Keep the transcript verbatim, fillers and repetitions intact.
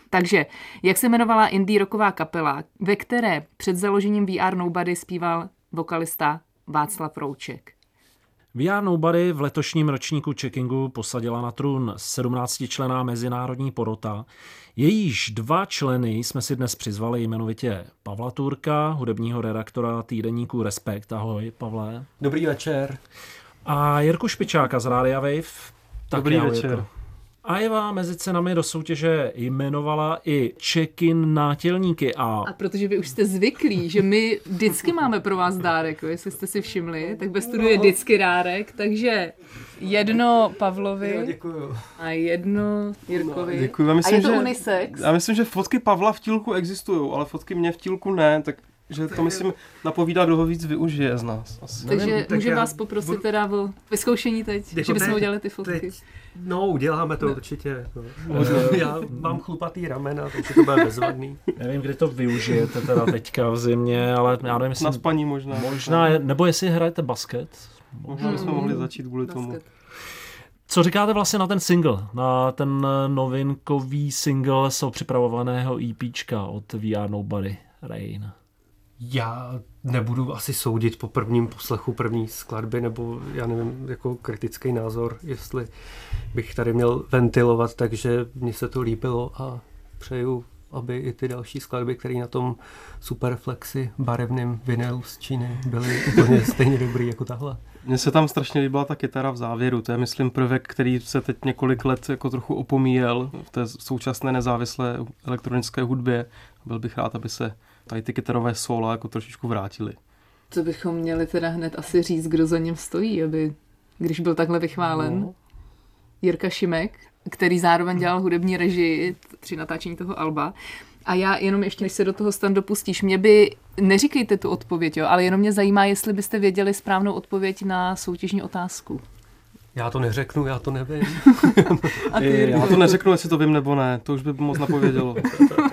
Takže, jak se jmenovala indie rocková kapela, ve které před založením V R Nobody zpíval vokalista Václav Rouček? V R Nobody v letošním ročníku checkingu posadila na trůn sedmnáctičlenná mezinárodní porota. Jejíž dva členy jsme si dnes přizvali, jmenovitě Pavla Turka, hudebního redaktora týdeníku Respekt. Ahoj, Pavle. Dobrý večer. A Jirku Špičáka z Rádia Wave. Dobrý ahoj, večer. Jirko. A Eva mezi cenami do soutěže jmenovala i check-in nátělníky. A... a protože vy už jste zvyklí, že my vždycky máme pro vás dárek, jestli jste si všimli, tak ve studiu je vždycky dárek, takže jedno Pavlovi Děkuju. a jedno Jirkovi. No, děkuju. Já myslím, a je to že, unisex? Já myslím, že fotky Pavla v tílku existují, ale fotky mě v tílku ne, tak že to myslím napovídá, kdo ho víc využije z nás. Asi. Takže Nevím, tak můžeme já vás poprosit budu... teda o vyzkoušení teď, Jako že bychom teď, udělali ty fotky. Teď. No, uděláme to určitě. No. Já mám chlupatý ramena, takže to bude bezvadný. Nevím, kdy to využijete teda teďka v zimě, ale já nevím, jestli... Na spaní možná. Možná, nebo jestli hrajete basket. Možná bychom mohli začít kvůli tomu. Co říkáte vlastně na ten single, na ten novinkový single z připravovaného EPčka od V R Nobody, Rain? Já nebudu asi soudit po prvním poslechu první skladby, nebo já nevím, jako kritický názor, jestli bych tady měl ventilovat, takže mně se to líbilo a přeju, aby i ty další skladby, které na tom Superflexi barevném vinylu z Číny byly úplně stejně dobrý jako tahle. Mně se tam strašně líbila ta kytara v závěru, to je myslím prvek, který se teď několik let jako trochu opomíjel v té současné nezávislé elektronické hudbě. Byl bych rád, aby se tady ty kytarové sóla jako trošičku vrátily. To bychom měli teda hned asi říct, kdo za ním stojí, aby, když byl takhle vychválen. No. Jirka Šimek, který zároveň dělal hudební režii při natáčení toho alba. A já jenom ještě, než se do toho Stan dopustíš, mě by, neříkejte tu odpověď, jo, ale jenom mě zajímá, jestli byste věděli správnou odpověď na soutěžní otázku. Já to neřeknu, já to nevím. A ty, já to neřeknu, jestli to vím nebo ne, to už by moc napovědělo.